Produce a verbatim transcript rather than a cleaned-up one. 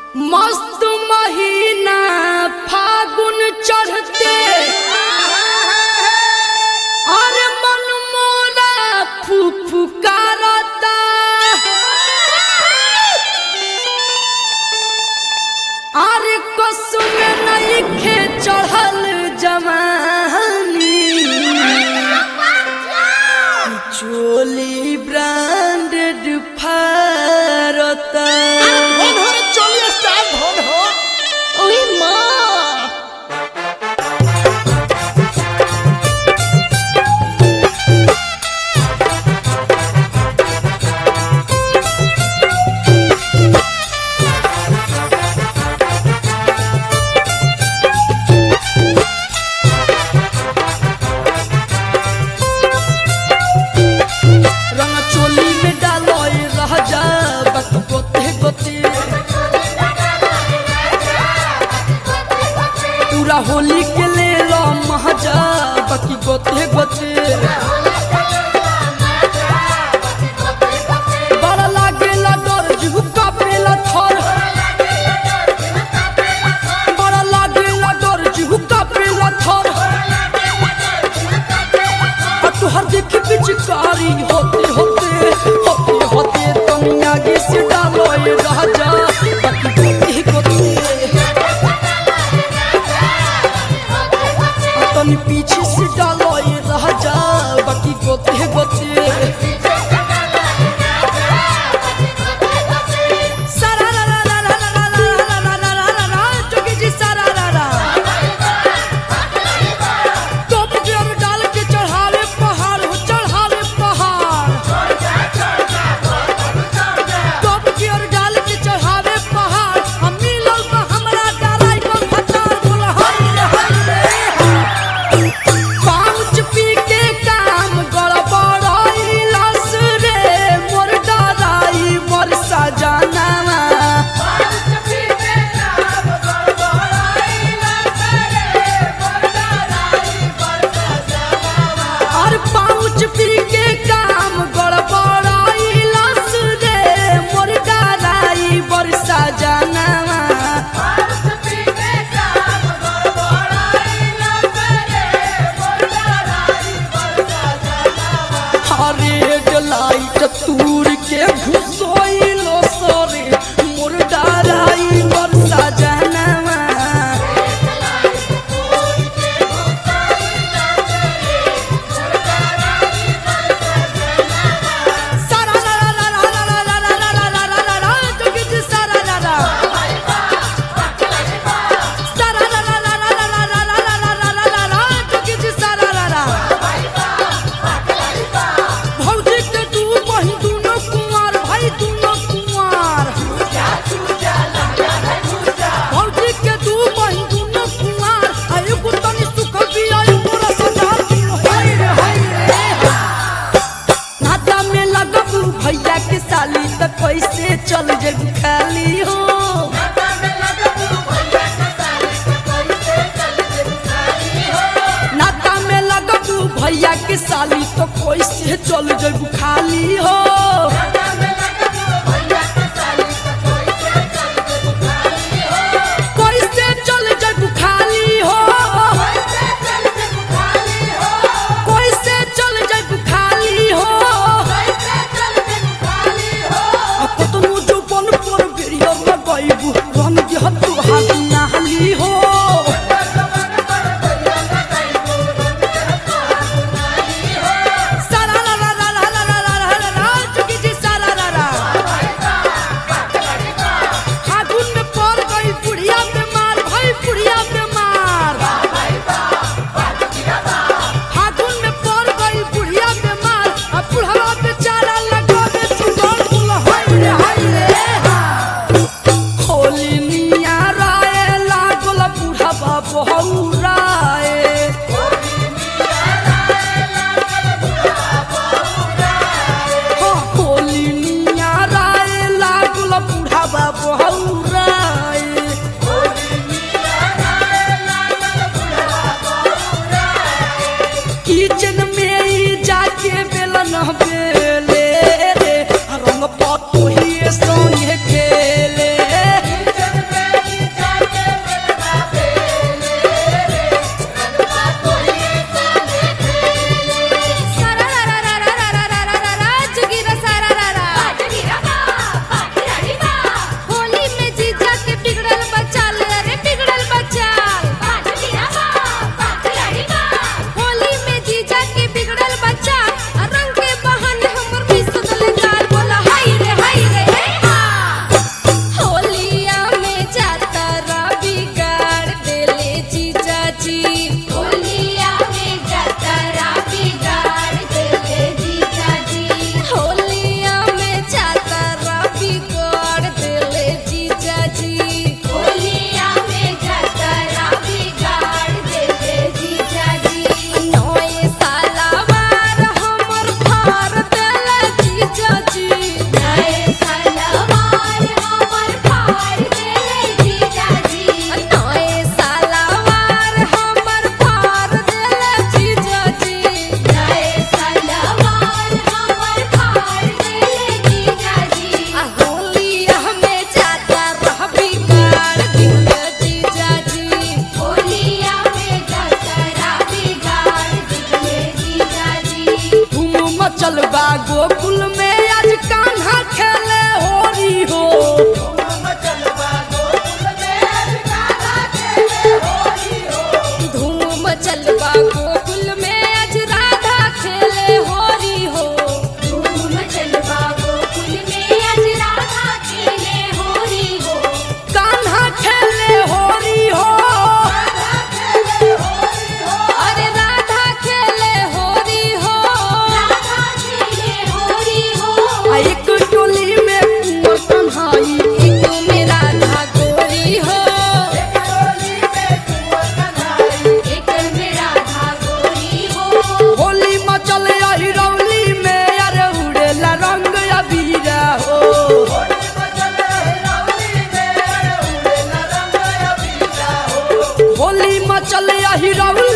मस्त महीना फागुन चढ़ते अरे मन मोरा फुफुकारता अरे कसम नहीं खे चढ़ल जवानी चोली ब्रांडेड फारता होली के ले लो महजा बाकी गोते गोते बड़ा लागेला डर झुका पेला थर बड़ा लागेला डर झुका पेला थर तुहर देख पिचकारी होते होते होते होते तुम आगे से डालो ये राजा बाकी गोते गोते पीछे से डालो ये राजा बाकी गोते गोते लाइट तूर के घुसोइलो सरे मोर डाराई बरसा जानवा सारा ला ला ला ला ला ला ला ला ला ला ला ला जोगी जी सारा ला ला सारा ला ला ला ला ला ला ला ला ला ला ला ला जोगी जी सारा ला ला भैया के साली तक कैसे चल जग खाली हो नाता में लगबू भैया के साली तो कैसे चल जग खाली हो कैसे चल जग खाली हो कैसे चल जग खाली हो हो सारा ला ला ला ला ला ला ला ला ला चुकी जी सारा ला ला फागुन में पड़ गई बुढ़िया पे मार भाई बुढ़िया पे मार फागुन में पड़ गई बुढ़िया पे मार अब बुढ़वा पे चारा लगा दे चुगल फूल हाय रे हाय रे होली निया राय लागल बुढ़वा बहुराए होली निया राय लागल बुढ़वा बहुराए किचन में ही जाके बेलन बेले रे रंग पतो ही संगे खेले चल यही रौल